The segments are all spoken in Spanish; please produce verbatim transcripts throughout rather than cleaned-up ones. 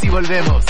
y volvemos.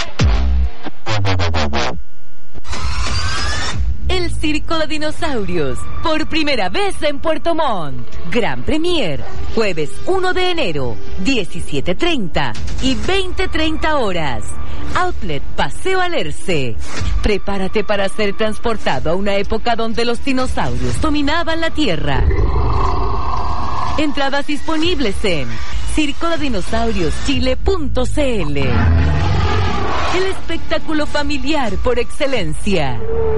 El Circo de Dinosaurios, por primera vez en Puerto Montt. Gran Premier, jueves uno de enero, diecisiete treinta y veinte treinta horas. Outlet Paseo Alerce. Prepárate para ser transportado a una época donde los dinosaurios dominaban la Tierra. Entradas disponibles en circo de dinosaurios chile punto c l. El espectáculo familiar por excelencia.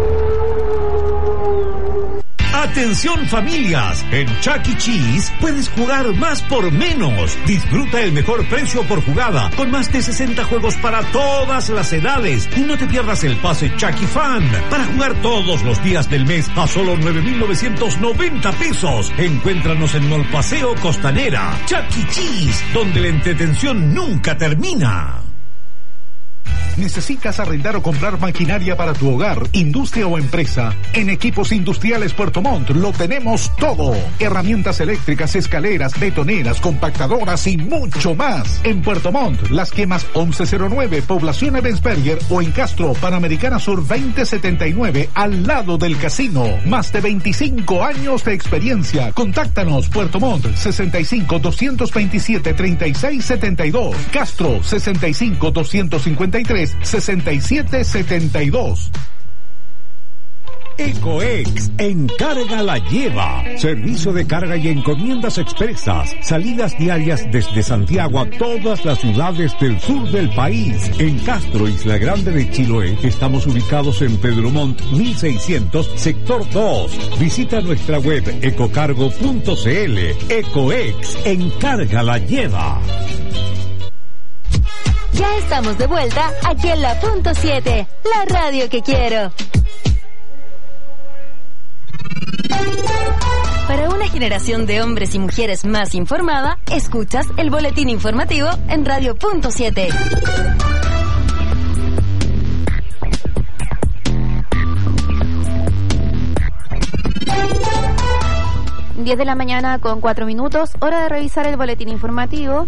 Atención familias, en Chuck E. Cheese puedes jugar más por menos. Disfruta el mejor precio por jugada, con más de sesenta juegos para todas las edades. Y no te pierdas el pase Chuck E. Fan, para jugar todos los días del mes a solo nueve mil novecientos noventa pesos. Encuéntranos en Mall Paseo Costanera. Chuck E. Cheese, donde la entretención nunca termina. ¿Necesitas arrendar o comprar maquinaria para tu hogar, industria o empresa? En Equipos Industriales Puerto Montt lo tenemos todo. Herramientas eléctricas, escaleras, betoneras, compactadoras y mucho más. En Puerto Montt, Las Quemas once cero nueve, Población Ebensberger, o en Castro, Panamericana Sur veinte setenta y nueve, al lado del casino. Más de veinticinco años de experiencia. Contáctanos, Puerto Montt, sesenta y cinco, doscientos veintisiete, treinta y seis setenta y dos. Castro, sesenta y cinco, doscientos cincuenta y tres, sesenta y siete setenta y dos. Ecoex, encarga la lleva. Servicio de carga y encomiendas expresas. Salidas diarias desde Santiago a todas las ciudades del sur del país. En Castro, Isla Grande de Chiloé, estamos ubicados en Pedro Montt mil seiscientos, sector dos. Visita nuestra web ecocargo punto c l. Ecoex, encarga la lleva. Ya estamos de vuelta aquí en la punto siete, la radio que quiero. Para una generación de hombres y mujeres más informada, escuchas el boletín informativo en Radio Punto siete. diez de la mañana con cuatro minutos, hora de revisar el boletín informativo.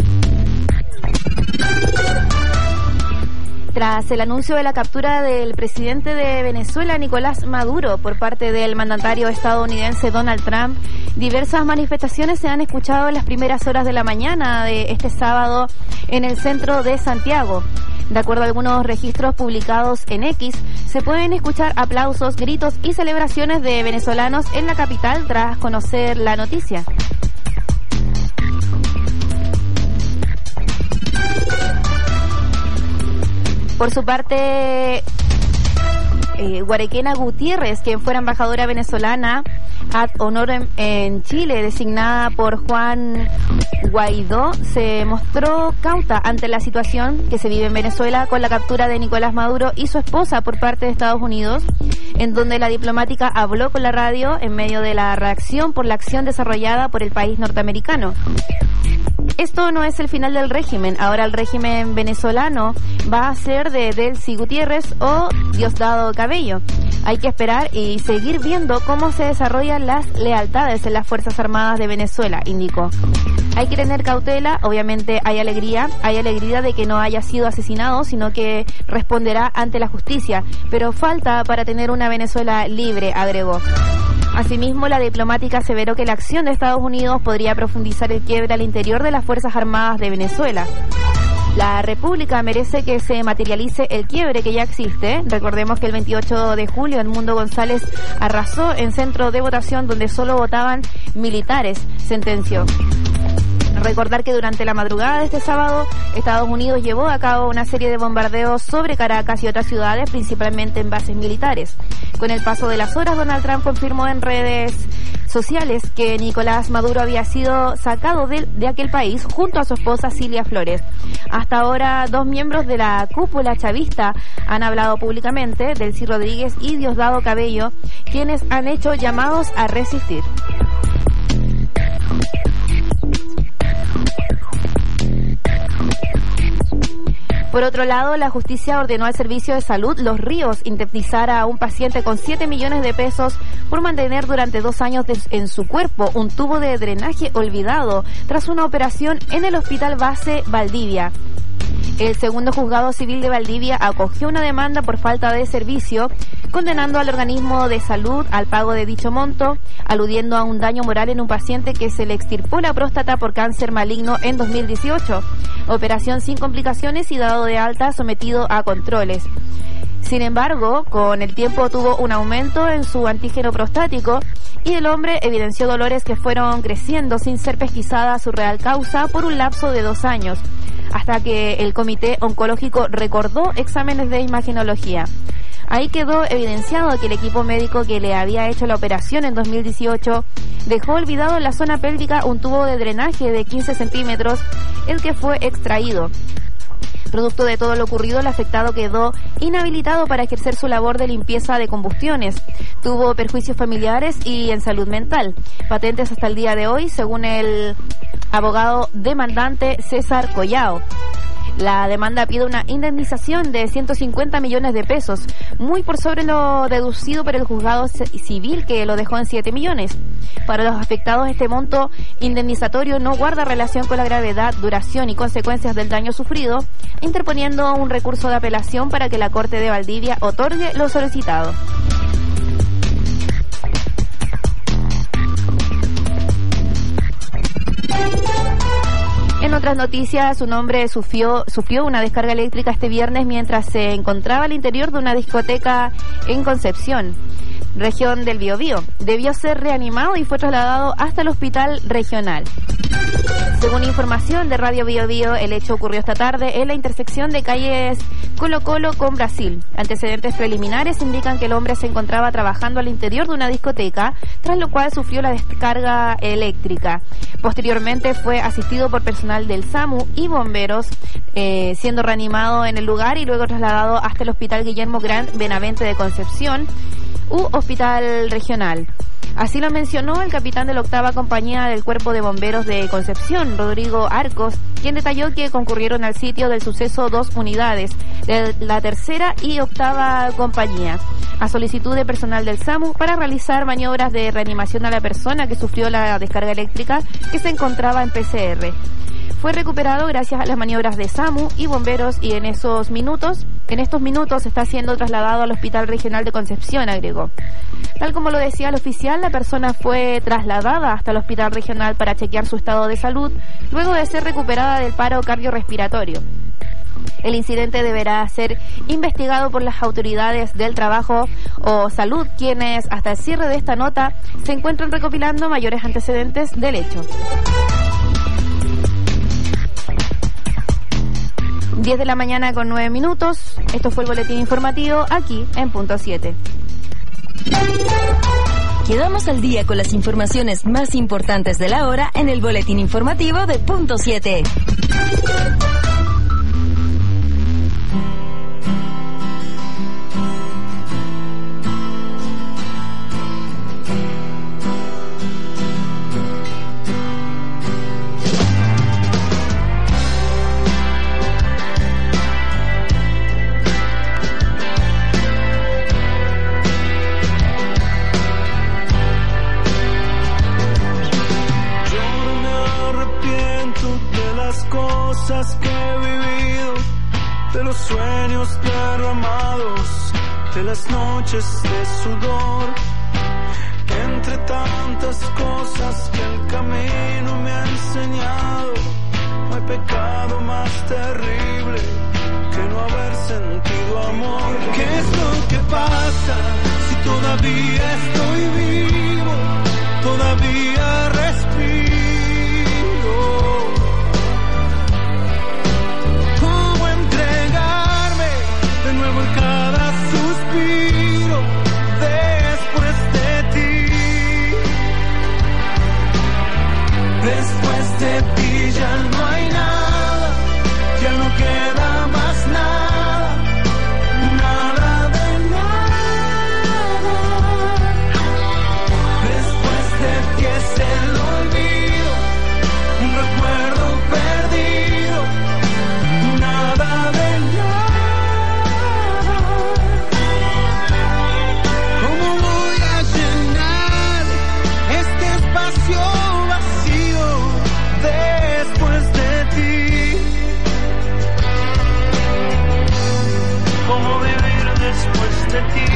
Tras el anuncio de la captura del presidente de Venezuela, Nicolás Maduro, por parte del mandatario estadounidense Donald Trump, diversas manifestaciones se han escuchado en las primeras horas de la mañana de este sábado en el centro de Santiago. De acuerdo a algunos registros publicados en X, se pueden escuchar aplausos, gritos y celebraciones de venezolanos en la capital tras conocer la noticia. Por su parte, eh, Guarequena Gutiérrez, quien fuera embajadora venezolana ad honorem en Chile, designada por Juan Guaidó, se mostró cauta ante la situación que se vive en Venezuela con la captura de Nicolás Maduro y su esposa por parte de Estados Unidos, en donde la diplomática habló con la radio en medio de la reacción por la acción desarrollada por el país norteamericano. Esto no es el final del régimen. Ahora el régimen venezolano va a ser de Delcy Gutiérrez o Diosdado Cabello. Hay que esperar y seguir viendo cómo se desarrollan las lealtades en las Fuerzas Armadas de Venezuela, indicó. Hay que tener cautela, obviamente hay alegría, hay alegría de que no haya sido asesinado, sino que responderá ante la justicia, pero falta para tener una Venezuela libre, agregó. Asimismo, la diplomática aseveró que la acción de Estados Unidos podría profundizar el quiebre al interior de las Fuerzas Armadas de Venezuela. La República merece que se materialice el quiebre que ya existe. Recordemos que el veintiocho de julio Edmundo González arrasó en centro de votación donde solo votaban militares, sentenció. Recordar que durante la madrugada de este sábado, Estados Unidos llevó a cabo una serie de bombardeos sobre Caracas y otras ciudades, principalmente en bases militares. Con el paso de las horas, Donald Trump confirmó en redes sociales que Nicolás Maduro había sido sacado de, de aquel país junto a su esposa Cilia Flores. Hasta ahora, dos miembros de la cúpula chavista han hablado públicamente, Delcy Rodríguez y Diosdado Cabello, quienes han hecho llamados a resistir. Por otro lado, la justicia ordenó al Servicio de Salud Los Ríos indemnizar a un paciente con siete millones de pesos por mantener durante dos años de, en su cuerpo un tubo de drenaje olvidado tras una operación en el Hospital Base Valdivia. El segundo juzgado civil de Valdivia acogió una demanda por falta de servicio, condenando al organismo de salud al pago de dicho monto, aludiendo a un daño moral en un paciente que se le extirpó la próstata por cáncer maligno en dos mil dieciocho. Operación sin complicaciones y dado de alta, sometido a controles. Sin embargo, con el tiempo tuvo un aumento en su antígeno prostático y el hombre evidenció dolores que fueron creciendo sin ser pesquisada su real causa por un lapso de dos años, hasta que el comité oncológico recordó exámenes de imagenología. Ahí quedó evidenciado que el equipo médico que le había hecho la operación en dos mil dieciocho dejó olvidado en la zona pélvica un tubo de drenaje de quince centímetros, el que fue extraído. Producto de todo lo ocurrido, el afectado quedó inhabilitado para ejercer su labor de limpieza de combustiones. Tuvo perjuicios familiares y en salud mental, patentes hasta el día de hoy, según el abogado demandante César Collao. La demanda pide una indemnización de ciento cincuenta millones de pesos, muy por sobre lo deducido por el juzgado civil, que lo dejó en siete millones. Para los afectados, este monto indemnizatorio no guarda relación con la gravedad, duración y consecuencias del daño sufrido, interponiendo un recurso de apelación para que la Corte de Valdivia otorgue lo solicitado. En otras noticias, un hombre sufrió, sufrió una descarga eléctrica este viernes mientras se encontraba al interior de una discoteca en Concepción, región del Biobío. Debió ser reanimado y fue trasladado hasta el hospital regional. Según información de Radio Biobío, el hecho ocurrió esta tarde en la intersección de calles Colo Colo con Brasil. Antecedentes preliminares indican que el hombre se encontraba trabajando al interior de una discoteca, tras lo cual sufrió la descarga eléctrica. Posteriormente fue asistido por personal del SAMU y bomberos, eh, siendo reanimado en el lugar y luego trasladado hasta el Hospital Guillermo Gran Benavente de Concepción u Hospital Regional. Así lo mencionó el capitán de la octava compañía del Cuerpo de Bomberos de Concepción, Rodrigo Arcos, quien detalló que concurrieron al sitio del suceso dos unidades de la tercera y octava compañía, a solicitud de personal del SAMU, para realizar maniobras de reanimación a la persona que sufrió la descarga eléctrica, que se encontraba en P C R. Fue recuperado gracias a las maniobras de SAMU y bomberos y en esos minutos, en estos minutos está siendo trasladado al Hospital Regional de Concepción, agregó. Tal como lo decía el oficial, la persona fue trasladada hasta el Hospital Regional para chequear su estado de salud, luego de ser recuperada del paro cardiorrespiratorio. El incidente deberá ser investigado por las autoridades del trabajo o salud, quienes hasta el cierre de esta nota se encuentran recopilando mayores antecedentes del hecho. diez de la mañana con nueve minutos. Esto fue el boletín informativo aquí en Punto siete. Quedamos al día con las informaciones más importantes de la hora en el boletín informativo de Punto siete. Que he vivido, de los sueños derramados, de las noches de sudor, entre tantas cosas que el camino me ha enseñado. No hay pecado más terrible que no haber sentido amor. ¿Qué es lo que pasa si todavía estoy vivo, todavía respiro? Cada suspiro después de ti, después de ti ya no hay nada, ya no queda más nada, nada de nada. de ti.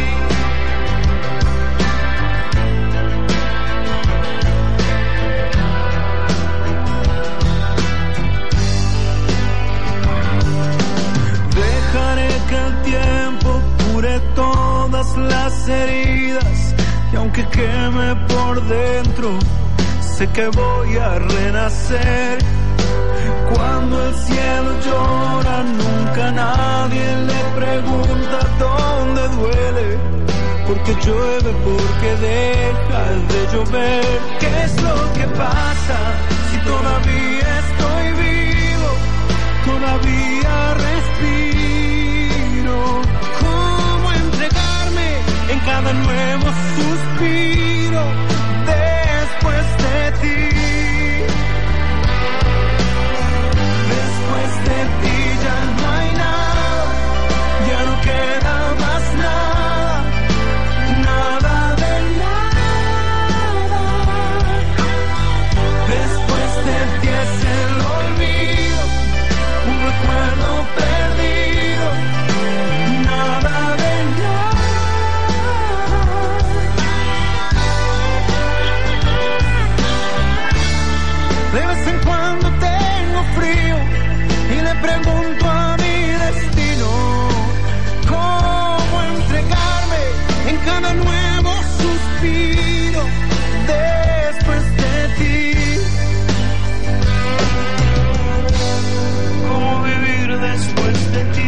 Dejaré que el tiempo cure todas las heridas y aunque queme por dentro, sé que voy a renacer. Cuando el cielo llora, nunca nadie le pregunta dónde duele. Porque llueve, porque deja de llover. ¿Qué es lo que pasa si todavía estoy vivo? Todavía respiro. ¿Cómo entregarme en cada nuevo suspiro después de ti? Después de ti ya no hay nada, ya no queda más nada, nada de nada. Después de ti es el olvido, un recuerdo perdido, nada de nada. De vez en cuando tengo frío y le pregunto a mi destino cómo entregarme en cada nuevo suspiro después de ti. Cómo vivir después de ti.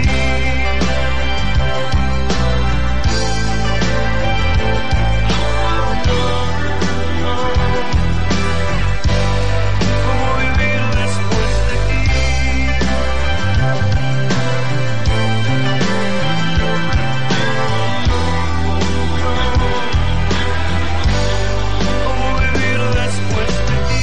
Cómo vivir después de ti. Cómo vivir después de ti.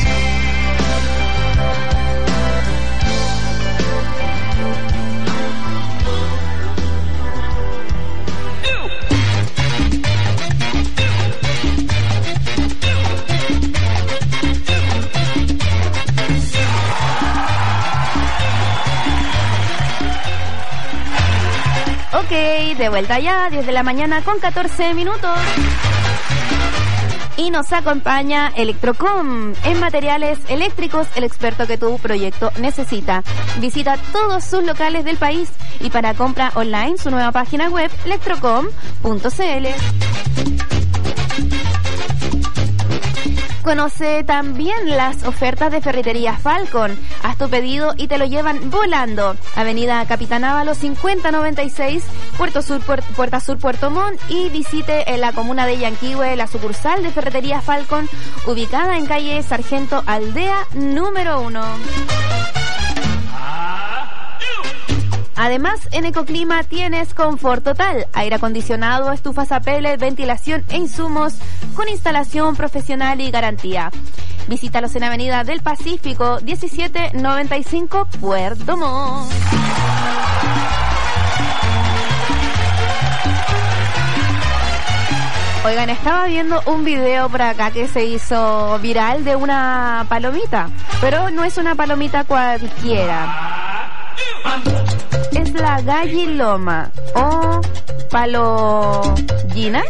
Ok, de vuelta ya, diez de la mañana con catorce minutos. Y nos acompaña Electrocom, en materiales eléctricos, el experto que tu proyecto necesita. Visita todos sus locales del país y para compra online su nueva página web, electrocom punto c l. Conoce también las ofertas de Ferretería Falcon. Haz tu pedido y te lo llevan volando. Avenida Capitán Ávalo cincuenta noventa y seis, Puerto Sur, Puer- Puerta Sur, Puerto Montt, y visite en la comuna de Yanquihue la sucursal de Ferretería Falcon, ubicada en calle Sargento Aldea número uno. Además, en Ecoclima tienes confort total, aire acondicionado, estufas a pellet, ventilación e insumos con instalación profesional y garantía. Visítalos en Avenida del Pacífico diecisiete noventa y cinco, Puerto Montt. Oigan, estaba viendo un video por acá que se hizo viral de una palomita, pero no es una palomita cualquiera. Es la galliloma o palollina.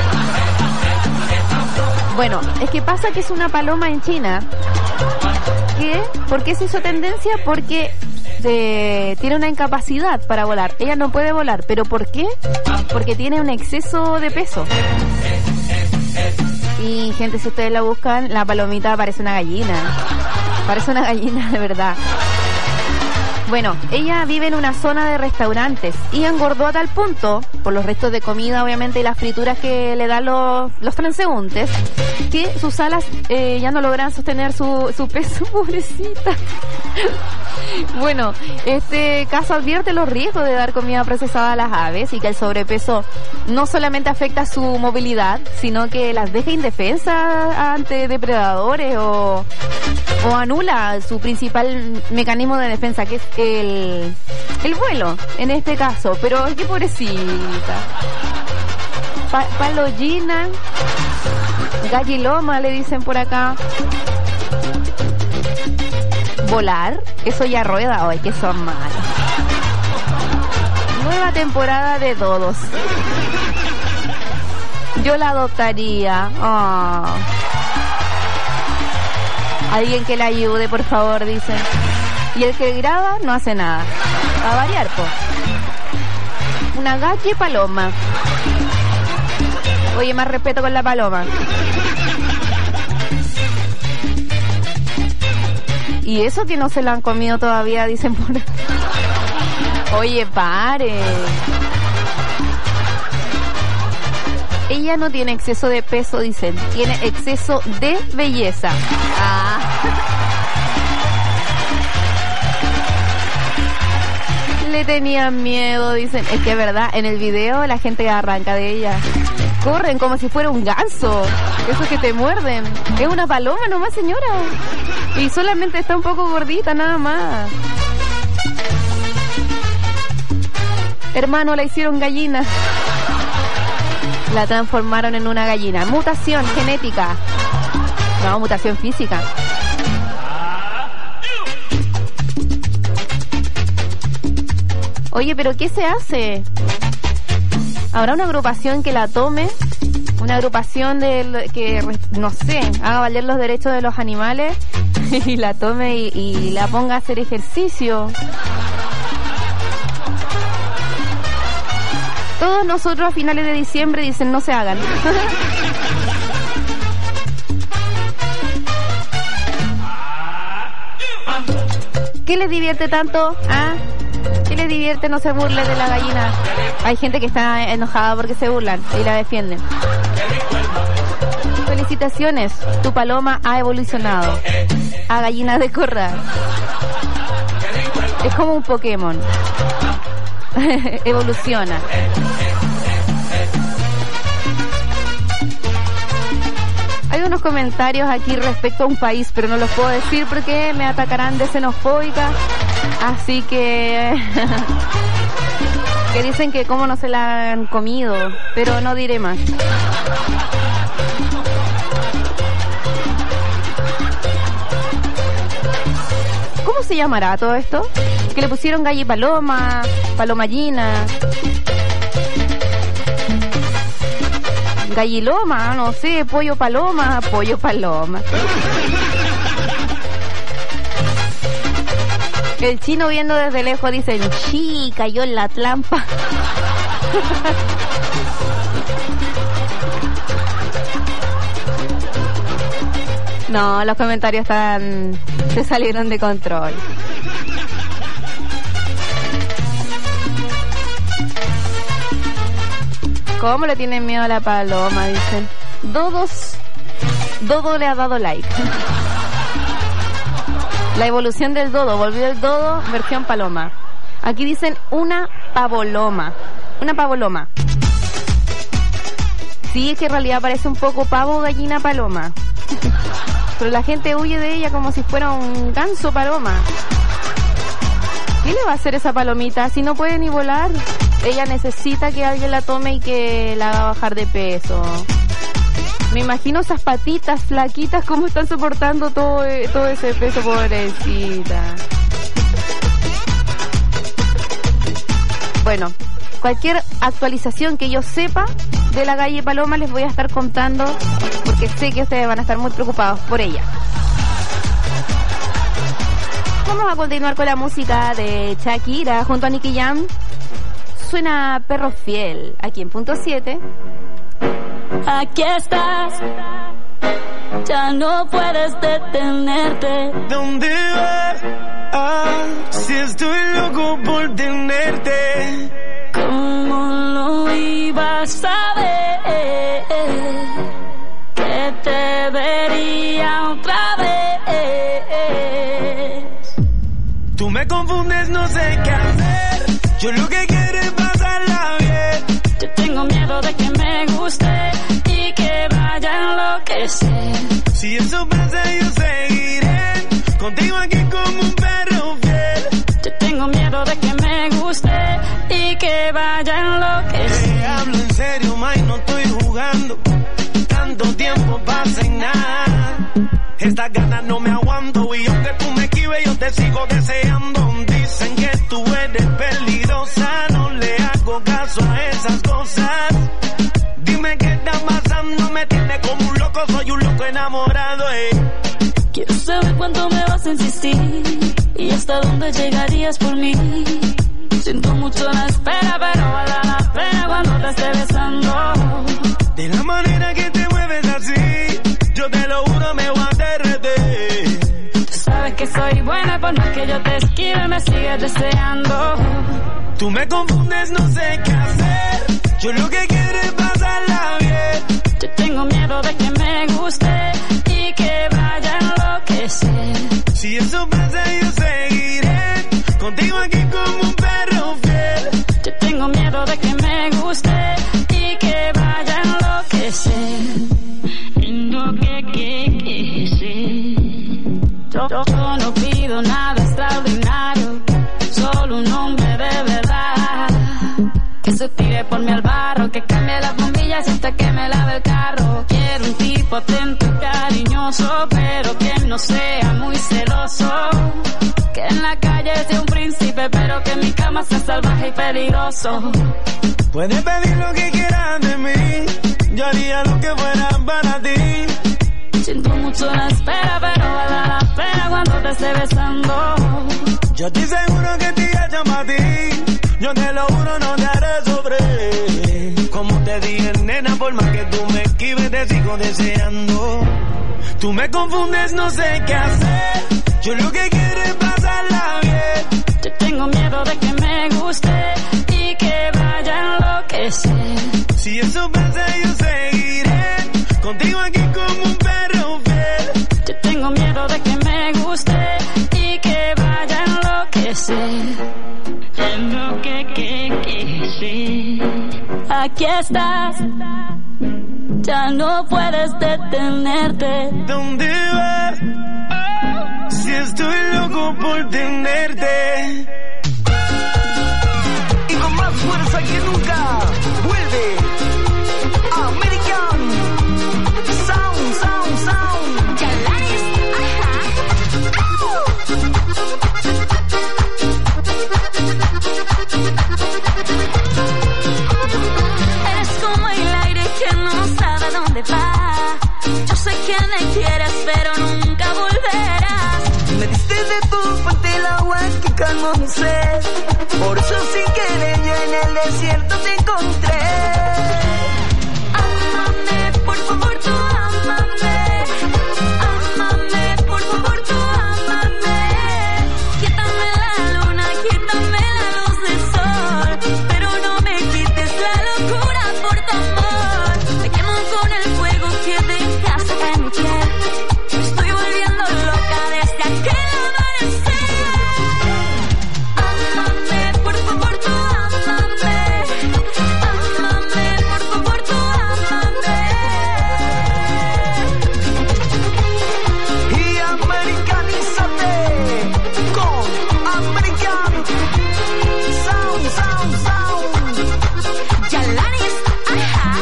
Bueno, es que pasa que es una paloma en China. ¿Qué? ¿Por qué se hizo tendencia? Porque eh, tiene una incapacidad para volar. Ella no puede volar. ¿Pero por qué? Porque tiene un exceso de peso. Y gente, si ustedes la buscan, la palomita parece una gallina. Parece una gallina de verdad. Bueno, ella vive en una zona de restaurantes y engordó a tal punto, por los restos de comida obviamente y las frituras que le dan los, los transeúntes, que sus alas eh, ya no logran sostener su, su peso, pobrecita. Bueno, este caso advierte los riesgos de dar comida procesada a las aves y que el sobrepeso no solamente afecta su movilidad, sino que las deja indefensas ante depredadores o, o anula su principal mecanismo de defensa, que es el, el vuelo, en este caso. Pero qué pobrecita. Pa, palollina, galliloma le dicen por acá. Volar, eso ya rueda hoy, que son malos. Nueva Nueva temporada de Dodos. Yo la adoptaría. Oh. Alguien que la ayude, por favor, dicen. Y el que graba no hace nada. A variar, po. Una galle paloma. Oye, más respeto con la paloma. Y eso que no se la han comido todavía, dicen por... Oye, pare. Ella no tiene exceso de peso, dicen. Tiene exceso de belleza. Ah. Le tenían miedo, dicen. Es que es verdad, en el video la gente arranca de ella. Corren como si fuera un ganso. Esos que te muerden. Es una paloma nomás, señora. Y solamente está un poco gordita, nada más. Hermano, la hicieron gallina. La transformaron en una gallina. Mutación genética. No, mutación física. Oye, ¿pero qué se hace? ¿Habrá una agrupación que la tome? Una agrupación de que, no sé, haga valer los derechos de los animales y la tome y, y la ponga a hacer ejercicio. Todos nosotros a finales de diciembre dicen no se hagan. ¿Qué les divierte tanto? ¿Ah? ¿Qué les divierte? No se burle de la gallina. Hay gente que está enojada porque se burlan y la defienden. Felicitaciones, tu paloma ha evolucionado a gallina de corral. Es como un Pokémon. Evoluciona. Hay unos comentarios aquí respecto a un país, pero no los puedo decir porque me atacarán de xenofóbica. Así que... que dicen que cómo no se la han comido, pero no diré más. ¿Cómo se llamará todo esto? Que le pusieron galli paloma, palomallina, galliloma, no sé, pollo paloma, pollo paloma. El chino viendo desde lejos dicen, sí, cayó en la trampa. No, los comentarios están... se salieron de control. ¿Cómo le tienen miedo a la paloma? Dicen. Dodos... Dodo le ha dado like. La evolución del dodo. Volvió el dodo versión paloma. Aquí dicen una pavoloma. Una pavoloma. Sí, es que en realidad parece un poco pavo, gallina, paloma. Pero la gente huye de ella como si fuera un ganso paloma. ¿Qué le va a hacer esa palomita si no puede ni volar? Ella necesita que alguien la tome y que la haga bajar de peso. Me imagino esas patitas flaquitas cómo están soportando todo, todo ese peso, pobrecita. Bueno, cualquier actualización que yo sepa de la Galle Paloma les voy a estar contando, porque sé que ustedes van a estar muy preocupados por ella. Vamos a continuar con la música de Shakira junto a Nicky Jam. Suena Perro Fiel aquí en Punto siete. Aquí estás, ya no puedes detenerte. ¿Dónde vas? Ah, si estoy loco por tenerte. ¿Cómo lo ibas a ver? Que te vería otra vez. Tú me confundes, no sé qué hacer. Yo lo que quiero es pasarla bien. Yo tengo miedo de que me guste y que vaya a enloquecer. Si eso pasa yo seguiré contigo aquí como un perro fiel. Yo tengo miedo de que me guste y que vaya a enloquecer. Te hablo en serio, May, no estoy jugando. Tanto tiempo pasa en nada. Estas ganas no me aguanto y aunque tú me esquives yo te sigo deseando. Dicen que tú eres peligrosa, no le hagas hago caso a esas cosas. Dime qué está pasando, me tiene como un loco, soy un loco enamorado, eh. Quiero saber cuánto me vas a insistir y hasta dónde llegarías por mí. Siento mucho la espera, pero vale la pena cuando te esté besando. De la manera que te mueves así, yo te lo juro me voy a derretir. Tú sabes que soy buena, por más que yo te esquive me sigues deseando. Tú me confundes, no sé qué hacer. Yo lo que quiero es pasarla bien. Yo tengo miedo de que me guste y que vaya a enloquecer. Si eso pasa yo seguiré contigo aquí como un perro fiel. Yo tengo miedo de que me guste y que vaya a enloquecer. Tengo que, que, que ser. Yo, yo no pido nada extraordinario, solo un hombre de verdad. Que se tire por mi al barro, que cambie las bombillas hasta que me lave el carro. Quiero un tipo atento y cariñoso, pero que no sea muy celoso. Que en la calle sea un príncipe, pero que en mi cama sea salvaje y peligroso. Puedes pedir lo que quieras de mí, yo haría lo que fuera para ti. Siento mucho la espera, pero vale la pena cuando te esté besando. Yo estoy seguro que te llama a ti, yo te lo juro no te haré sobre. Como te dije, nena, por más que tú me esquives te sigo deseando. Tú me confundes, no sé qué hacer, yo lo que quiero es pasarla bien. Yo tengo miedo de que me guste y que vaya a enloquecer. Si eso pasa yo seguiré contigo aquí como un perro fiel. Yo tengo miedo de que me guste y que vaya a enloquecer. Tengo que, que, que ser. Aquí estás, ya no puedes detenerte. ¿Dónde vas? Si estoy loco por tenerte. Y con más fuerza que nunca vuelve American Sound, Sound, Sound. Chalanes, ajá. Eres como el aire que no sabe dónde va. Yo sé que me quieres, pero nunca volverás. Me diste de tu fuente el agua que calmó mi sed. Por eso sin querer yo en el desierto te encontré. Ámame, por favor, tú ámame. Ámame, por favor, tú ámame. Quítame la luna, quítame la luz del sol, pero no me quites la locura por tu amor. Me quemo con el fuego que dejaste en mi piel. Me estoy volviendo loca desde aquel amanecer. Ámame, por favor, tú ámame. Ámame, por favor, tú ámame. Y americanízate con American Sound, Sound, Sound. Chalanes, ajá.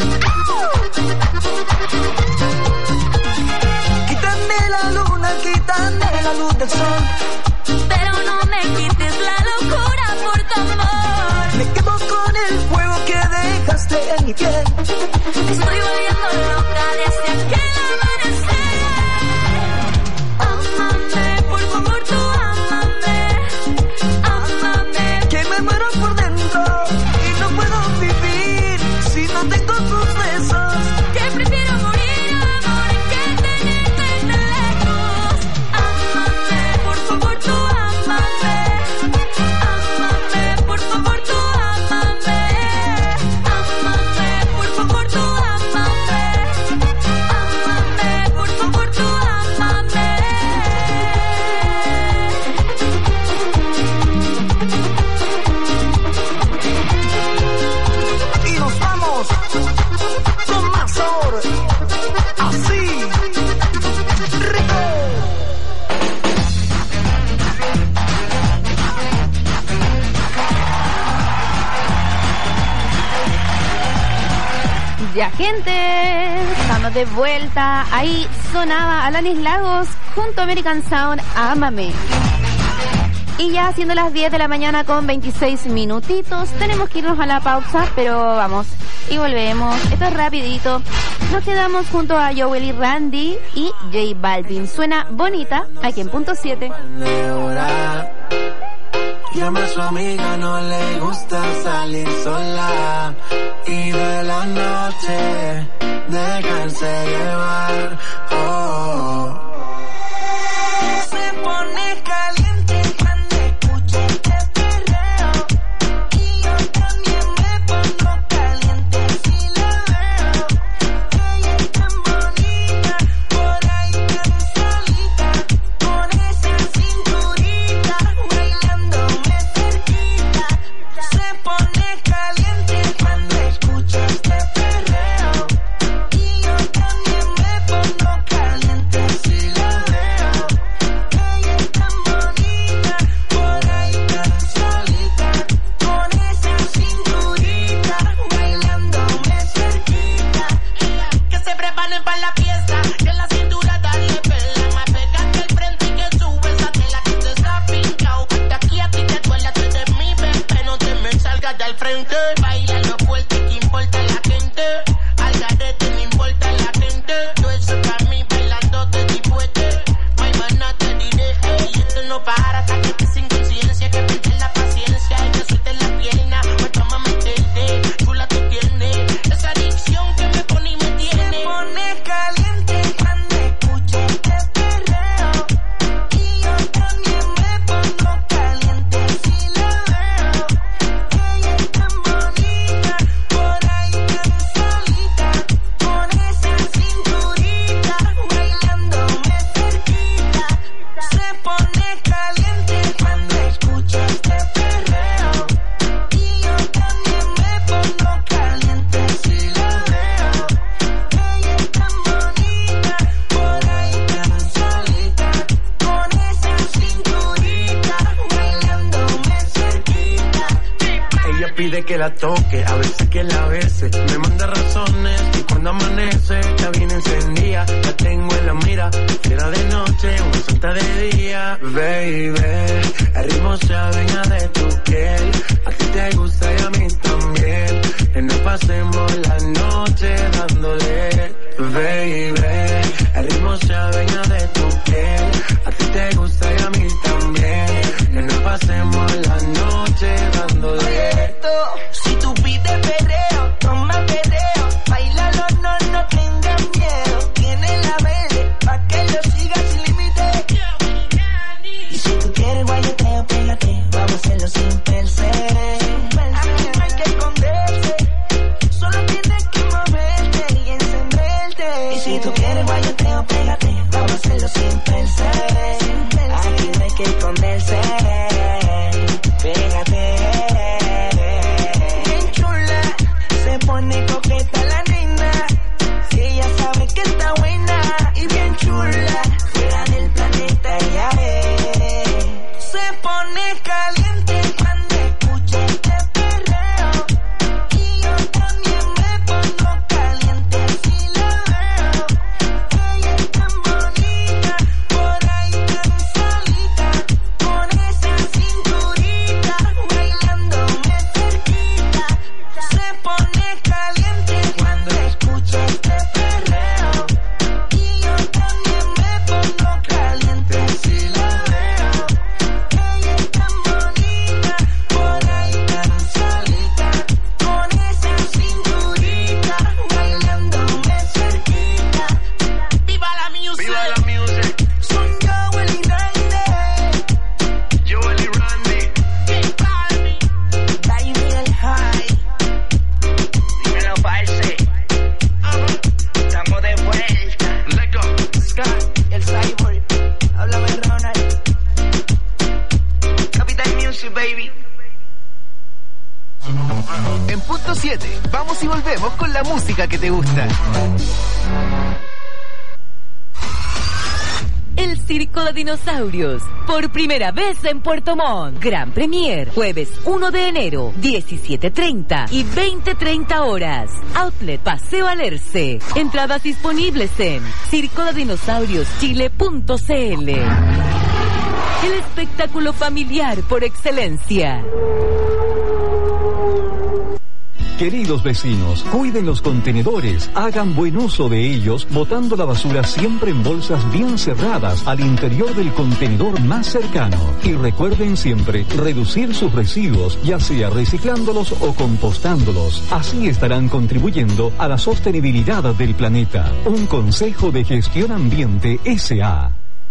Quítame la luna, quítame la luz del sol. Pero no me quites la locura por tu amor. Me quemo con el fuego que dejaste en mi piel. Me estoy volviendo loca desde aquel amanecer. Ámame, por favor, tú ámame. Ámame. Que me muero por dentro y no puedo vivir si no tengo tus besos. Que prefiero morir, amor, que tenerte tan lejos. Ámame, por favor, tú ámame. Ámame, por favor, tú ámame. Ámame, por favor, tú ámame. Ámame, por favor, tú ámame. Y nos vamos con más sabor. Así, rico. Ya, gente, estamos de vuelta. Ahí sonaba Alanis Lagos junto a American Sound, Ámame. Y ya siendo las diez de la mañana con veintiséis minutitos, tenemos que irnos a la pausa, pero vamos y volvemos. Esto es rapidito. Nos quedamos junto a Joel y Randy y J Balvin. Suena bonita aquí en punto siete. Llama a su amiga, no le gusta salir sola. Y de la noche dejarse llevar. Oh. Se pone caliente cuando escucha este perreo. Y yo también me pongo caliente si la veo. Ella es tan bonita, por ahí tan solita, con esa cinturita, bailándome cerquita. Se pone caliente cuando escucha este perreo. Y yo también me pongo caliente si la veo. Ella es tan bonita, por ahí tan solita, con esa cinturita, bailándome cerquita. Que se preparen para la fiesta, que la cintura dale pela, más pegate al frente y que sube esa tela que te está pintado. De aquí a ti te duele, tú eres mi bebé, no te me salgas de al frente. Baila lo fuerte, que importa la gente, al garete no importa la gente. Todo eso para mí bailando te dipuete, my mana te diré, ey, esto no para hasta que estés sin conciencia, que pierdes la paciencia y que sueltes la pierna, pues toma meterte, chula tú tienes, esa adicción que me pone y me tiene. Se pone caliente cuando escucha este perreo, y yo también me pongo caliente si la veo. Ella es tan bonita, por ahí tan solita, con esa cinturita, bailándome cerquita. Se pone caliente cuando escucha este perreo, y yo también me pongo caliente si la veo. Ella es tan bonita, por ahí tan solita, con esa cinturita, bailándome cerquita. Ella pide que la toque, a veces que la bese, me manda razones y cuando amanece ya viene encendida, la tengo en la mira, era de noche, una santa de día. Baby, el ritmo se adueña de tu piel, a ti te gusta y a mí también, que no pasemos la noche dándole. Baby, el ritmo se adueña de tu piel, a ti te gusta y a mí también, que no pasemos la noche dándole. Si tú pides perreo, toma perreo, bailalo, no, no tengas miedo, tiene la verde, pa' que lo sigas sin límite. Y si tú quieres guayoteo, pégate, vamos a hacerlo sin pensar. Aquí no hay que esconderse, solo tienes que moverte y encenderte. Y si tú quieres guayoteo, pégate, vamos a hacerlo sin pensar. Aquí no hay que esconderse, pégate. Bien chula, se pone coqueta la nena, si ella sabe que está buena. Y bien chula, fuera del planeta ella es. Se pone caliente cuando escucha este perreo, y yo también me pongo caliente si la veo. Ella es tan bonita, por ahí tan solita, con esa cinturita, bailándome cerquita. Se pone caliente cuando escucha este perreo, y yo también me pongo caliente si la veo. Ella es tan bonita, por ahí tan solita, con esa cinturita, bailándome cerquita. ¡Viva la music! ¡Viva la music! Son Joel y Randy, Joel y Randy, J Balvin, Daniel High. Dímelo, parce. Estamos de vuelta. Let's go. Scott, el cyborg. Háblame, Ronald. Capital Music, baby. En punto siete, vamos y volvemos con la música que te gusta. El Circo de Dinosaurios, por primera vez en Puerto Montt. Gran Premier, jueves uno de enero, diecisiete treinta y veinte treinta horas. Outlet Paseo Alerce. Entradas disponibles en circo de dinosaurios chile punto c l. el espectáculo familiar por excelencia. Queridos vecinos, cuiden los contenedores, hagan buen uso de ellos, botando la basura siempre en bolsas bien cerradas al interior del contenedor más cercano. Y recuerden siempre reducir sus residuos, ya sea reciclándolos o compostándolos. Así estarán contribuyendo a la sostenibilidad del planeta. Un consejo de Gestión Ambiente S A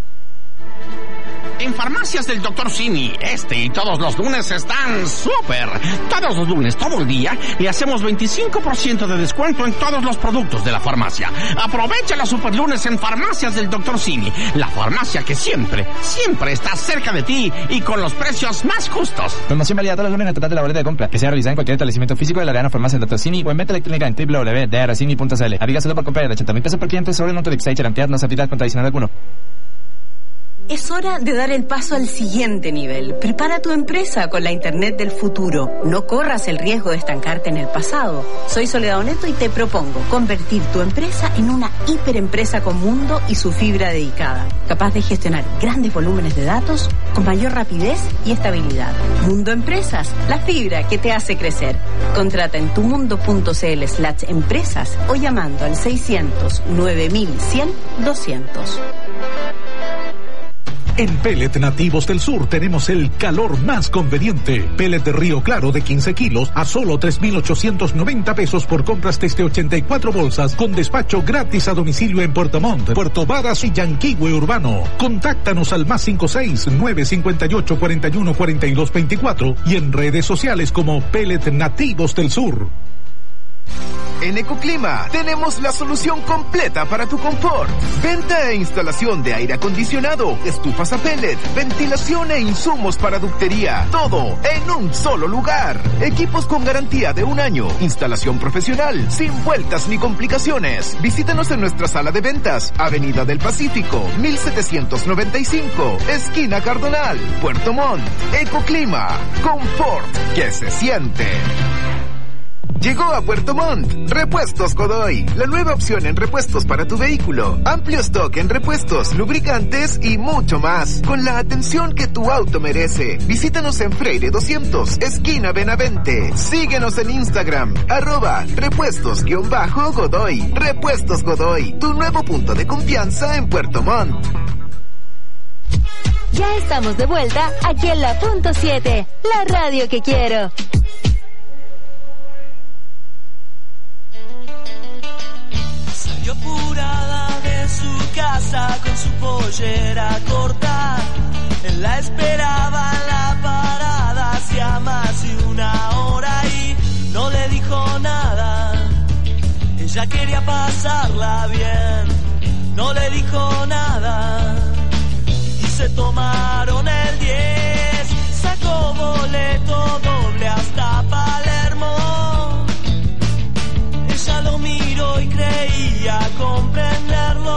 En Farmacias del doctor Simi, este y todos los lunes están súper. Todos los lunes, todo el día, le hacemos veinticinco por ciento de descuento en todos los productos de la farmacia. Aprovecha los super lunes en Farmacias del doctor Simi, la farmacia que siempre, siempre está cerca de ti y con los precios más justos. Promoción válida todos los lunes al total de la boleta de compra, que sea realizada en cualquier establecimiento físico de la Arena Farmacia del doctor Simi o en venta electrónica en doble u doble u doble u punto d r simi punto c l. Aviga solo por comprar de ochenta mil pesos por cliente sobre el monto de Excite, cantidad no se aplica con tradicional alguno. Es hora de dar el paso al siguiente nivel. Prepara tu empresa con la Internet del futuro. No corras el riesgo de estancarte en el pasado. Soy Soledad Oneto y te propongo convertir tu empresa en una hiperempresa con mundo y su fibra dedicada, capaz de gestionar grandes volúmenes de datos con mayor rapidez y estabilidad. Mundo Empresas, la fibra que te hace crecer. Contrata en tumundo.cl slash empresas o llamando al seiscientos nueve mil cien doscientos. En Pellet Nativos del Sur tenemos el calor más conveniente. Pellet de Río Claro de quince kilos a solo tres mil ochocientos noventa pesos por compras desde ochenta y cuatro bolsas con despacho gratis a domicilio en Puerto Montt, Puerto Varas y Yanquihue Urbano. Contáctanos al más cinco seis nueve cinco ocho cuatro uno cuatro dos dos cuatro y en redes sociales como Pellet Nativos del Sur. En Ecoclima tenemos la solución completa para tu confort. Venta e instalación de aire acondicionado, estufas a pellet, ventilación e insumos para ductería. Todo en un solo lugar. Equipos con garantía de un año. Instalación profesional, sin vueltas ni complicaciones. Visítanos en nuestra sala de ventas, Avenida del Pacífico, mil setecientos noventa y cinco, esquina Cardonal, Puerto Montt. Ecoclima, confort que se siente. Llegó a Puerto Montt Repuestos Godoy, la nueva opción en repuestos para tu vehículo. Amplio stock en repuestos, lubricantes y mucho más, con la atención que tu auto merece. Visítanos en Freire doscientos, esquina Benavente. Síguenos en Instagram, arroba repuestos-godoy. Repuestos Godoy, tu nuevo punto de confianza en Puerto Montt. Ya estamos de vuelta aquí en la punto siete, la radio que quiero. Salió apurada de su casa con su pollera corta. Él la esperaba en la parada hacía más de una hora y no le dijo nada. Ella quería pasarla bien, no le dijo nada. Y se tomaron el diez, sacó boleto doble hasta Palermo. Ella lo miró y creía comprenderlo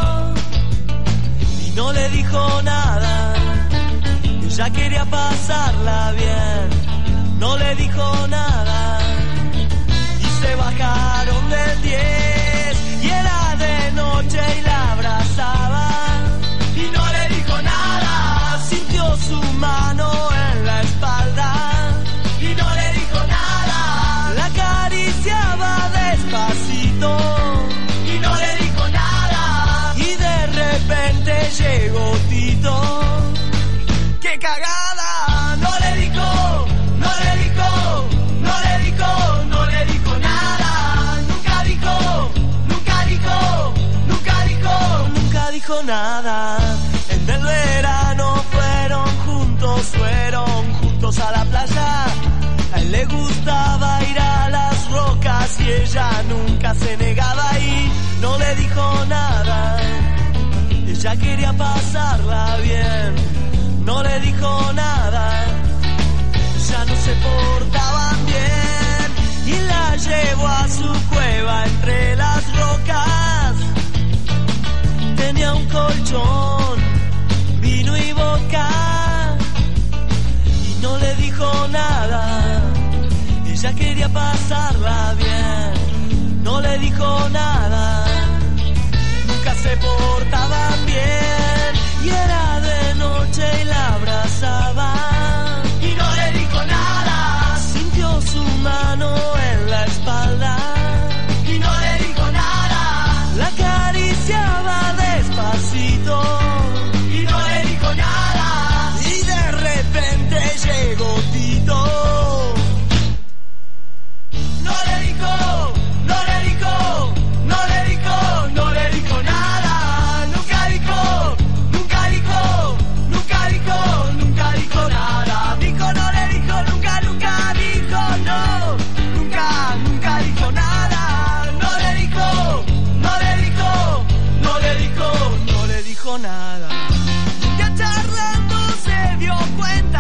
y no le dijo nada. Ella quería pasarla bien, no le dijo nada. Y se bajaron del diez y era de noche y la abrazaba y no le dijo nada. Sintió su mano en la espalda y no le dijo nada. La acariciaba despacito y no le dijo nada. Y de repente llegó Tito. ¡Qué cagada! No le dijo, no le dijo, no le dijo, no le dijo nada. Nunca dijo, nunca dijo, nunca dijo, nunca dijo nada. En el verano fueron juntos, fueron juntos a la playa. A él le gustaba ir a las rocas y ella nunca se negaba y no le dijo nada. Ella quería pasarla bien, no le dijo nada. Ya no se portaban bien y la llevó a su cueva entre las rocas. Tenía un colchón, vino y boca y no le dijo nada. Ella quería pasarla bien, no le dijo nada. Nunca se portaban bien Y era de noche y la abrazaba. Y no le dijo nada. Sintió su mano en la espalda. Y no le dijo nada. La acariciaba despacito. Y no le dijo nada. Y de repente llegó Tito. No le dijo, no le dijo, no le dijo, no le dijo nada. Nunca dijo, nunca dijo, nunca dijo, nunca dijo nada. Dijo, no le dijo, nunca, nunca dijo, no. Nunca, nunca dijo nada. No le dijo, no le dijo, no le dijo, no le dijo nada. Ya charlando se dio cuenta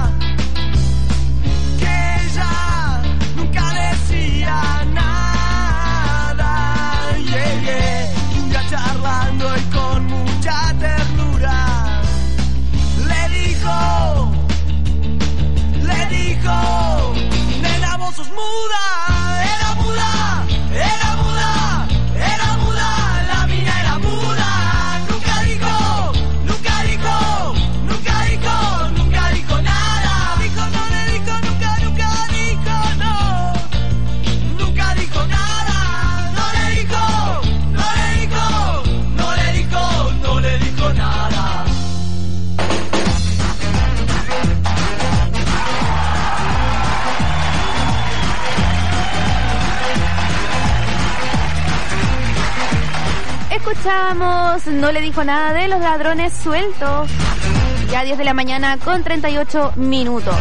que ella nunca decía nada. Yeah, yeah. Ya charlando y con mucha ternura le dijo, le dijo, nena, vos sos muda. Era muda, era muda, era muda. La mina era muda. Nunca dijo, nunca dijo, nunca dijo, nunca dijo nada. Dijo, no le dijo, nunca, nunca dijo, no. Nunca dijo nada. No le dijo, no le dijo, no le dijo, no le dijo nada. Escuchamos No le dijo nada de Los Ladrones Sueltos. Ya diez de la mañana con treinta y ocho minutos.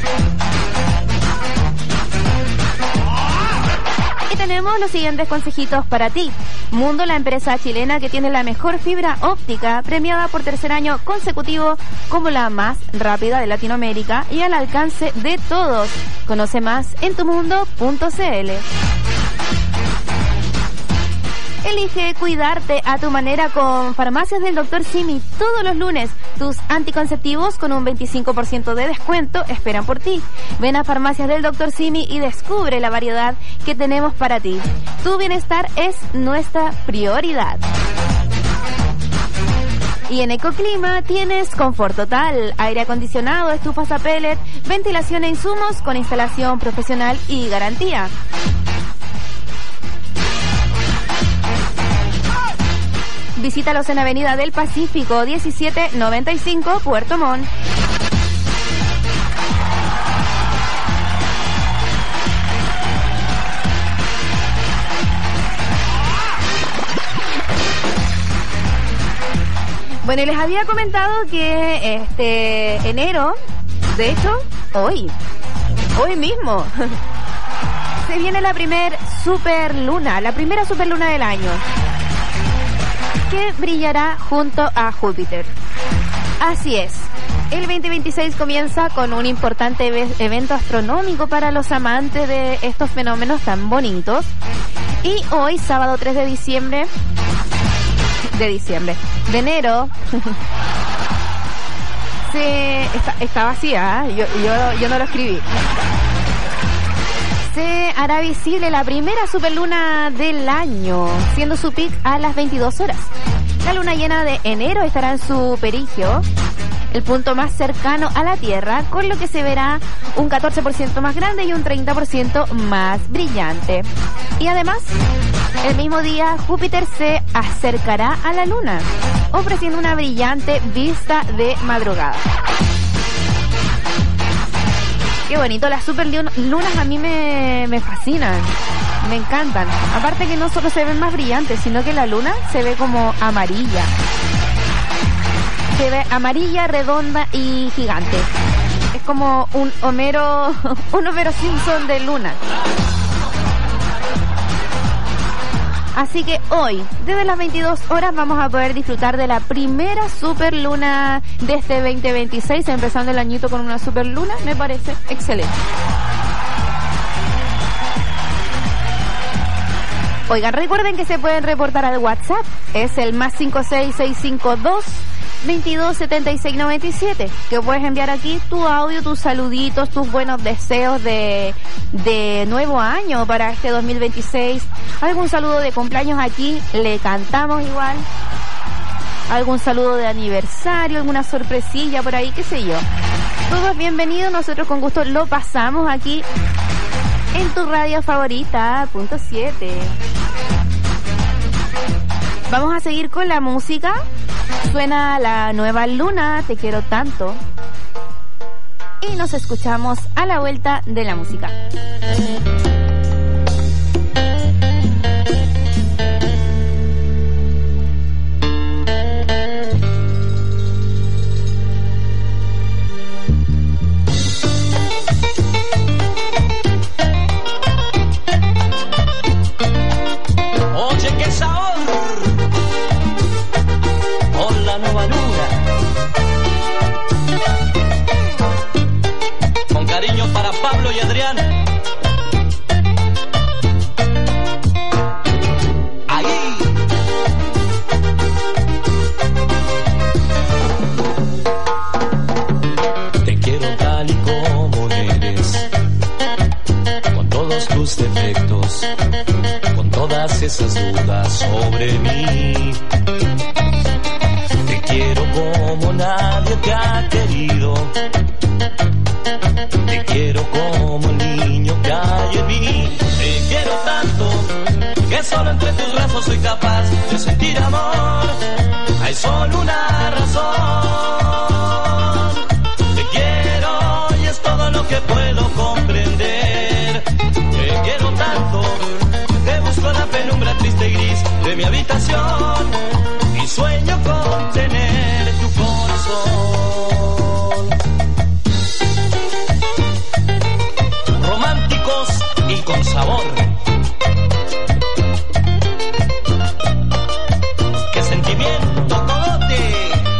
Y tenemos los siguientes consejitos para ti. Mundo, la empresa chilena que tiene la mejor fibra óptica, premiada por tercer año consecutivo como la más rápida de Latinoamérica y al alcance de todos. Conoce más en tumundo punto cl. Elige cuidarte a tu manera con Farmacias del doctor Simi. Todos los lunes, tus anticonceptivos con un veinticinco por ciento de descuento esperan por ti. Ven a Farmacias del doctor Simi y descubre la variedad que tenemos para ti. Tu bienestar es nuestra prioridad. Y en Ecoclima tienes confort total, aire acondicionado, estufas a pellet, ventilación e insumos con instalación profesional y garantía. Visítalos en Avenida del Pacífico, diecisiete noventa y cinco, Puerto Montt. Bueno, y les había comentado que este enero, de hecho, hoy, hoy mismo, se viene la primer superluna, la primera superluna del año, que brillará junto a Júpiter. Así es, el veinte veintiséis comienza con un importante evento astronómico para los amantes de estos fenómenos tan bonitos. Y hoy, sábado tres de diciembre, de diciembre, de enero, se está, está vacía, ¿eh? yo, yo, yo no lo escribí. Se hará visible la primera superluna del año, siendo su pic a las veintidós horas. La luna llena de enero estará en su perigeo, el punto más cercano a la Tierra, con lo que se verá un catorce por ciento más grande y un treinta por ciento más brillante. Y además, el mismo día Júpiter se acercará a la luna, ofreciendo una brillante vista de madrugada. Qué bonito, las superlunas a mí me, me fascinan, me encantan. Aparte que no solo se ven más brillantes, sino que la luna se ve como amarilla. Se ve amarilla, redonda y gigante. Es como un Homero, un Homero Simpson de luna. Así que hoy, desde las veintidós horas, vamos a poder disfrutar de la primera superluna de este veinte veintiséis, empezando el añito con una superluna. Me parece excelente. Oigan, recuerden que se pueden reportar al WhatsApp. Es el más cinco seis seis cinco dos, veintidós setenta y seis noventa y siete, que puedes enviar aquí tu audio, tus saluditos, tus buenos deseos de, de nuevo año para este dos mil veintiséis. Algún saludo de cumpleaños aquí, le cantamos igual. algún saludo de aniversario, alguna sorpresilla por ahí, qué sé yo. Todos bienvenidos, nosotros con gusto lo pasamos aquí en tu radio favorita, punto siete. Vamos a seguir con la música. Suena la nueva Luna, Te quiero tanto. Y nos escuchamos a la vuelta de la música. Oye, qué sabor. Hola, nueva luna. Con cariño para Pablo y Adrián. Ahí. Te quiero tal y como eres, con todos tus defectos, con todas esas dudas sobre mí. Te quiero como nadie te ha querido. Te quiero como el niño que hay en mí. Te quiero tanto que solo entre tus brazos soy capaz de sentir amor. Hay solo una razón. Te quiero y es todo lo que puedo comprender. Te quiero tanto que busco la penumbra triste y gris de mi habitación y sueño con tener tu corazón. Románticos y con sabor. ¡Qué sentimiento, cogote!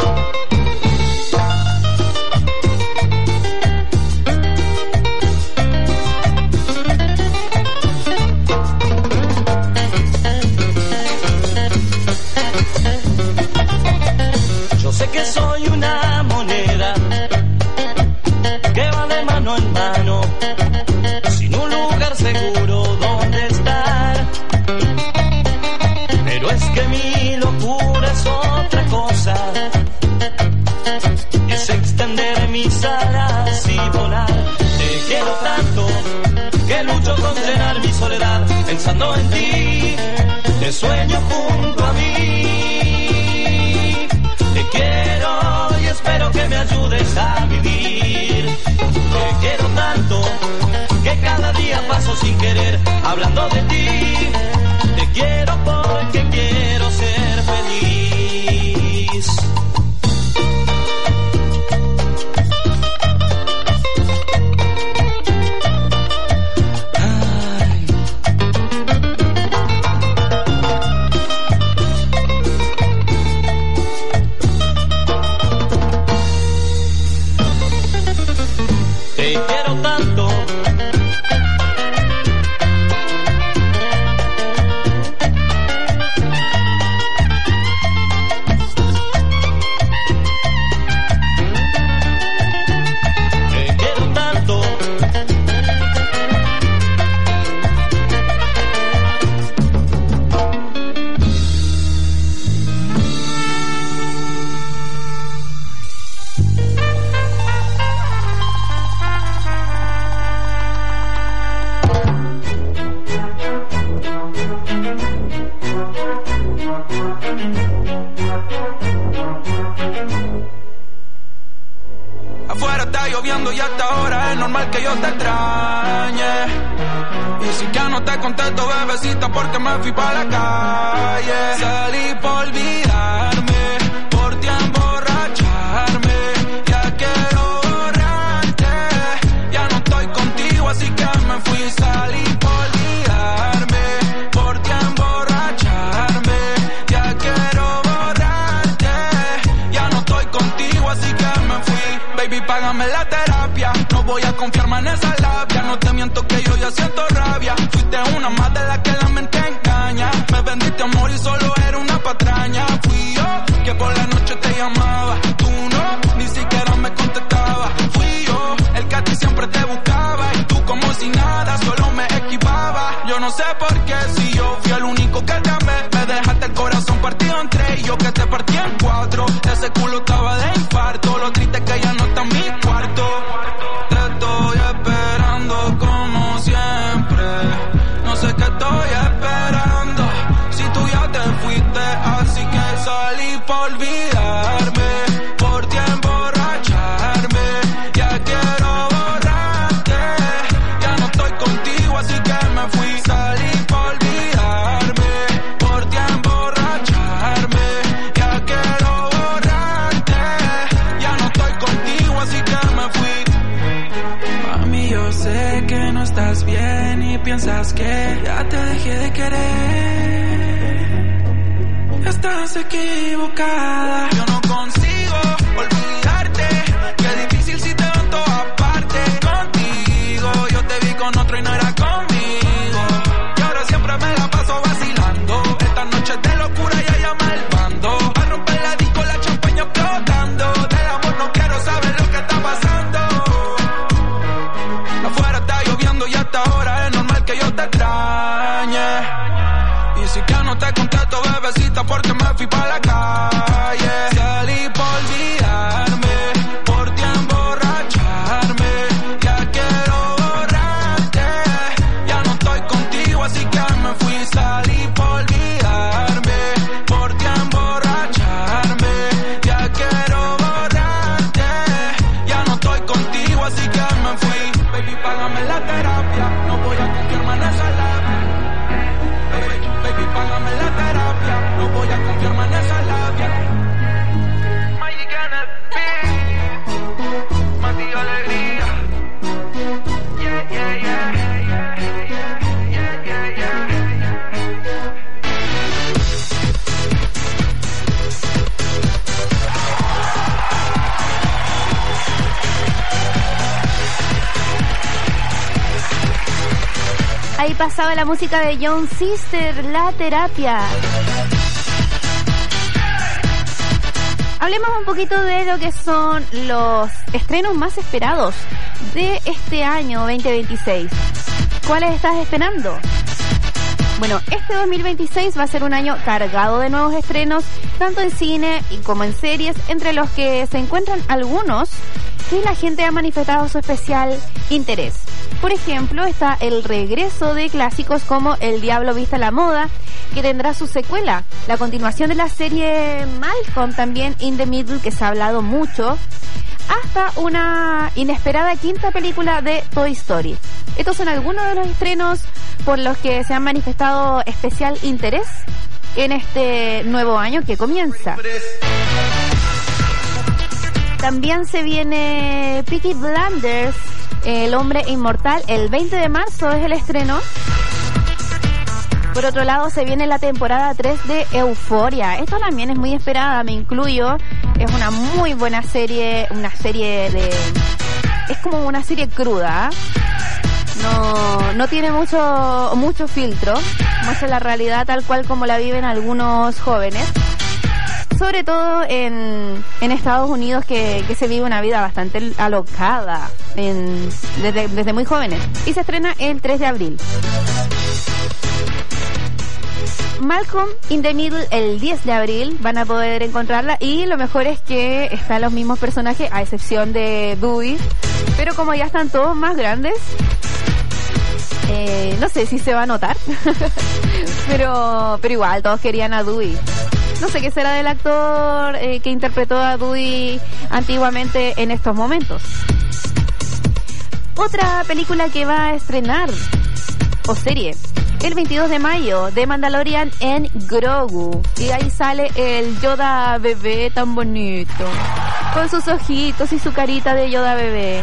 Yo sé que soy una moneda que va de mano en mano, sin un lugar seguro donde estar. Pero es que mi locura es otra cosa, es extender mis alas y volar. Te quiero tanto que lucho con llenar mi soledad pensando en ti. Te sueño junto a mí. Te quiero y espero que me ayudes a vivir. Te quiero tanto que cada día paso sin querer hablando de ti. Te quiero porque quiero ser feliz. Ay. Te quiero tanto. Te quiero tanto. Afuera está lloviendo y hasta ahora es normal que yo te extrañe. Y si ya no te contesto, bebecita, porque me fui pa' la calle. Salí por olvidarme, por ti emborracharme. Ya quiero borrarte, ya no estoy contigo, así que me fui. Salí por olvidarme, por ti emborracharme. Ya quiero borrarte, ya no estoy contigo, así que me fui. Baby, págame la terapia, no voy a confiar más en esa labia. No te miento que yo ya siento rabia. Fuiste una más de la que la mente engaña. Me vendiste amor y solo era una patraña. Fui yo que por la noche te llamaba, tú no, ni siquiera me contestabas. Fui yo el que a ti siempre te buscaba y tú como si nada, solo me esquivaba. Yo no sé por qué, si yo fui el único que te amé. Me dejaste el corazón partido en tres y yo que te partí en cuatro. Ese culo estaba de infarto, lo triste es que ya no está en mi cuarto. Te estoy esperando como siempre, no sé qué estoy esperando. Si tú ya te fuiste, así que salí por olvidarme, por ti emborracharme. Ya quiero borrarte, ya no estoy contigo, así que me fui. Salí por olvidarme, por ti emborracharme. Ya quiero borrarte, ya no estoy contigo, así que me fui. Mami, yo sé que no estás bien y piensas que ya te dejé de querer. Estás equivocada. Yo no consigo olvidarte. Qué difícil si te veo en todas partes. Contigo yo te vi con otro y no era conmigo. Y ahora siempre me la paso vacilando. Esta noche de locura ya llama el bando. A romper la disco, la champaña explotando. Del amor no quiero saber lo que está pasando. Afuera está lloviendo y hasta ahora es normal que yo te extrañe. Y si que no te contesto, bebecita, porque me fui pa' la calle. Salí por olvidarme, por ti emborracharme. Ya quiero borrarte, ya no estoy contigo, así que me fui. Salí por olvidarme, por ti emborracharme. Ya quiero borrarte, ya no estoy contigo, así que me fui. Baby, págame la terapia, no voy a confiarme en esa labia. Baby, baby, págame la terapia, no voy a confiarme en esa labia. Magic en el beat, Mati Alegría. Yeah, yeah, yeah, yeah, yeah, yeah, yeah, yeah. Ahí pasaba la música de Young Sister, La Terapia. Hablemos un poquito de lo que son los estrenos más esperados de este año veinte veintiséis. ¿Cuáles estás esperando? Bueno, este dos mil veintiséis va a ser un año cargado de nuevos estrenos, tanto en cine y como en series, entre los que se encuentran algunos que la gente ha manifestado su especial interés. Por ejemplo, está el regreso de clásicos como El Diablo Viste a la Moda, que tendrá su secuela, la continuación de la serie Malcolm, también In the Middle, que se ha hablado mucho, hasta una inesperada quinta película de Toy Story. Estos son algunos de los estrenos por los que se han manifestado especial interés en este nuevo año que comienza. También se viene Peaky Blinders, El Hombre Inmortal, el veinte de marzo es el estreno. Por otro lado, se viene la temporada tres de Euphoria. Esta también es muy esperada, me incluyo. Es una muy buena serie, una serie de... es como una serie cruda, ¿eh? No, no tiene mucho, mucho filtro. Muestra la realidad tal cual como la viven algunos jóvenes. Sobre todo en, en Estados Unidos, que, que se vive una vida bastante alocada en, desde, desde muy jóvenes. Y se estrena el tres de abril. Malcolm in the Middle el diez de abril van a poder encontrarla, y lo mejor es que están los mismos personajes a excepción de Dewey, pero como ya están todos más grandes, eh, no sé si se va a notar pero pero igual todos querían a Dewey. No sé qué será del actor eh, que interpretó a Dewey antiguamente en estos momentos. Otra película que va a estrenar, o serie, el veintidós de mayo, de Mandalorian en Grogu. Y ahí sale el Yoda bebé tan bonito, con sus ojitos y su carita de Yoda bebé.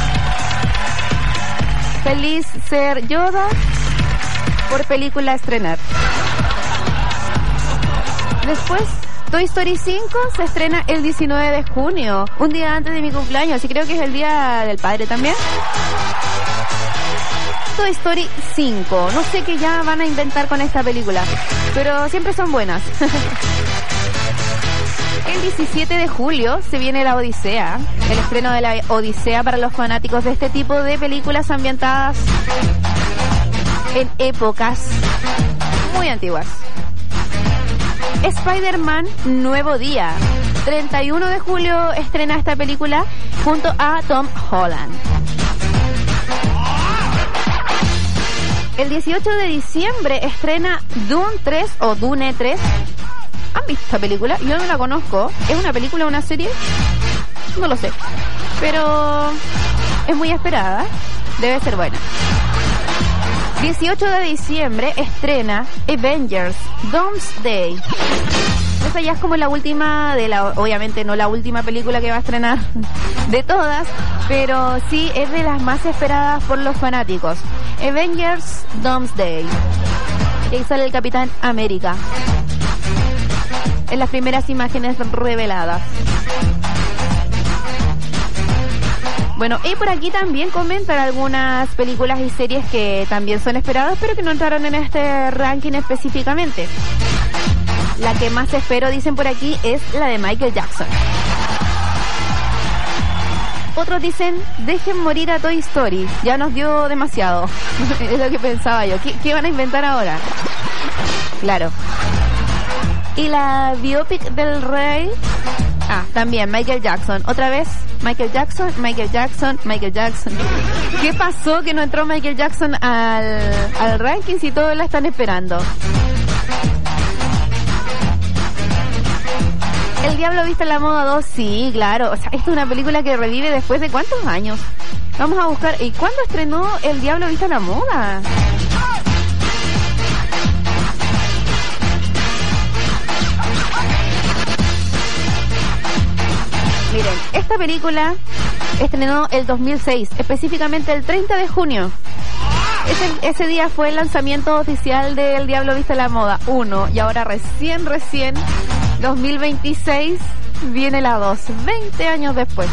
Feliz ser Yoda por película a estrenar. Después, Toy Story cinco se estrena el diecinueve de junio, un día antes de mi cumpleaños, y creo que es el día del padre también. Toy Story cinco, no sé qué ya van a inventar con esta película, pero siempre son buenas. El diecisiete de julio se viene La Odisea, el estreno de La Odisea para los fanáticos de este tipo de películas ambientadas en épocas muy antiguas. Spider-Man Nuevo Día. treinta y uno de julio estrena esta película junto a Tom Holland. El dieciocho de diciembre estrena Dune tres o Dune tres. ¿Han visto esta película? Yo no la conozco. ¿Es una película o una serie? No lo sé. Pero es muy esperada. Debe ser buena. dieciocho de diciembre estrena Avengers Doomsday. Esa ya es como la última de la, obviamente no la última película que va a estrenar de todas, pero sí es de las más esperadas por los fanáticos. Avengers Doomsday. Y ahí sale el Capitán América en las primeras imágenes reveladas. Bueno, y por aquí también comentan algunas películas y series que también son esperadas, pero que no entraron en este ranking específicamente. La que más espero, dicen por aquí, es la de Michael Jackson. Otros dicen, dejen morir a Toy Story, ya nos dio demasiado. Es lo que pensaba yo. ¿Qué, qué van a inventar ahora? Claro. Y la biopic del rey... Ah, también Michael Jackson. Otra vez Michael Jackson, Michael Jackson, Michael Jackson. ¿Qué pasó que no entró Michael Jackson al, al ranking si todos la están esperando? El Diablo Viste en la Moda dos, sí, claro. O sea, esta es una película que revive después de ¿cuántos años? Vamos a buscar. ¿Y cuándo estrenó El Diablo Viste en la Moda? Miren, esta película estrenó el dos mil seis, específicamente el treinta de junio. Ese, ese día fue el lanzamiento oficial de El Diablo Viste la Moda uno, y ahora recién, recién, dos mil veintiséis, viene la dos, veinte años después.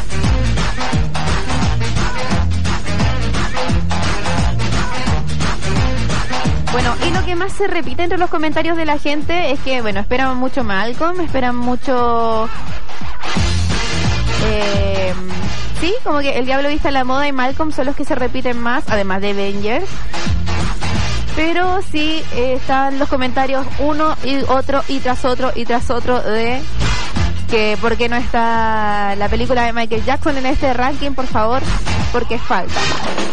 Bueno, y lo que más se repite entre los comentarios de la gente es que, bueno, esperan mucho Malcolm, esperan mucho... Eh, sí, como que El Diablo Viste la Moda y Malcolm son los que se repiten más, además de Avengers. Pero sí, eh, están los comentarios uno y otro y tras otro y tras otro de que por qué no está la película de Michael Jackson en este ranking, por favor, porque falta.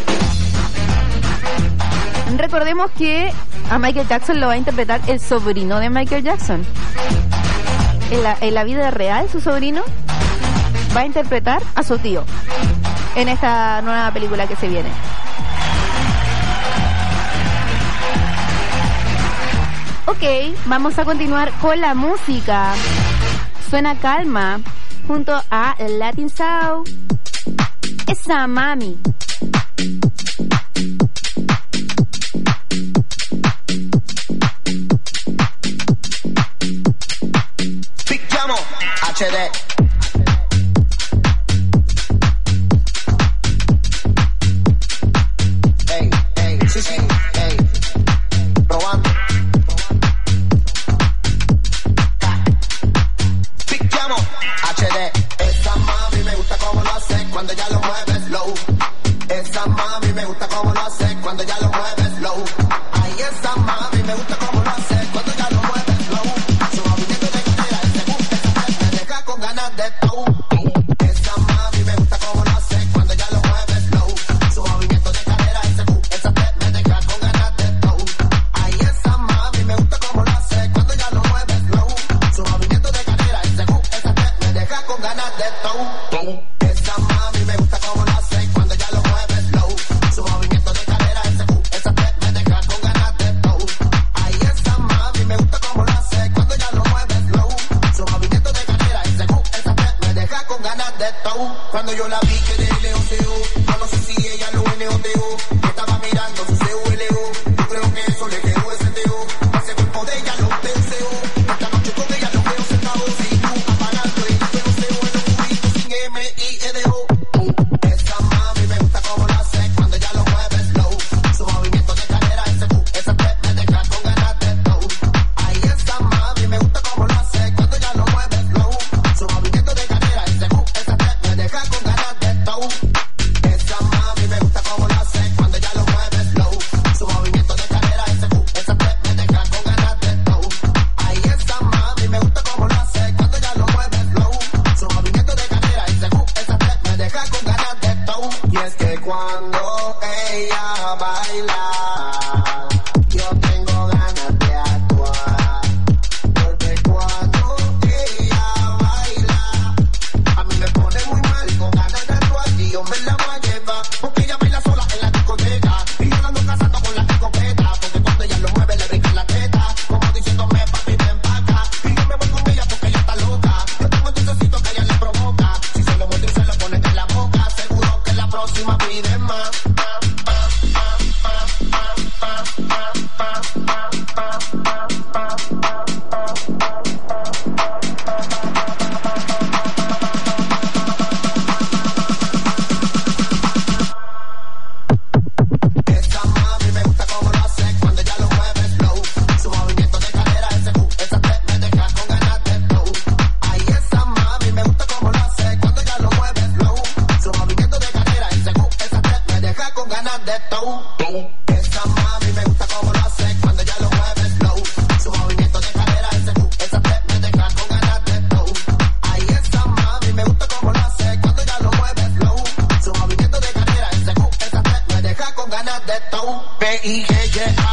Recordemos que a Michael Jackson lo va a interpretar el sobrino de Michael Jackson. En la, en la vida real, su sobrino va a interpretar a su tío en esta nueva película que se viene. Ok, vamos a continuar con la música. Suena Calma junto a Latin Sound. Esa mami. Picchiamo H D. Hey, hey, sí, sí, hey. Probando. Picchiamo H D. Esa mami me gusta como lo hace cuando ya lo mueve slow.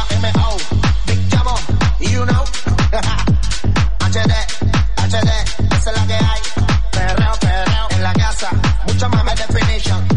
M O, Big Chamo, you know. H D, H D, esa es la que hay. Perreo, perreo, en la casa, mucho más high definition.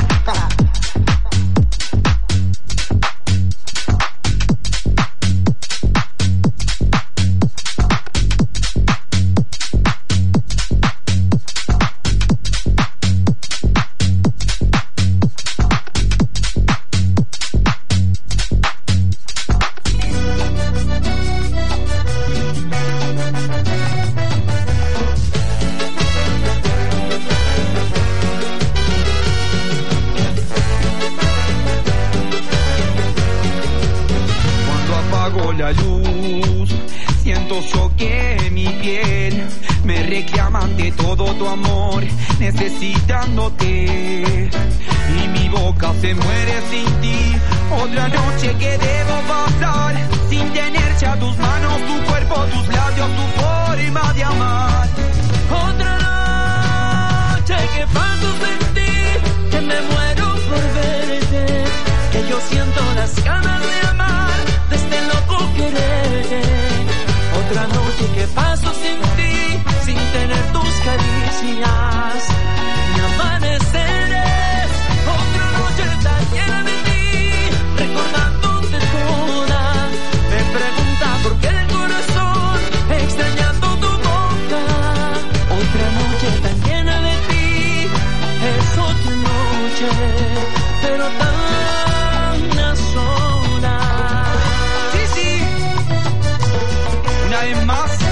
La luz, siento choque mi piel, me reclaman de todo tu amor, necesitándote, y mi boca se muere sin ti. Otra noche que debo pasar sin tener ya tus manos, tu cuerpo, tus labios, tu forma de amar. Otra noche que paso sin ti, que me muero por verte, que yo siento las ganas de amar desde loco quererte. Otra noche que paso sin ti, sin tener tus caricias, mi amaneceres. Otra noche tan llena de ti, recordándote toda. Me pregunta por qué el corazón, extrañando tu boca. Otra noche tan llena de ti, es otra noche, pero tan una vez más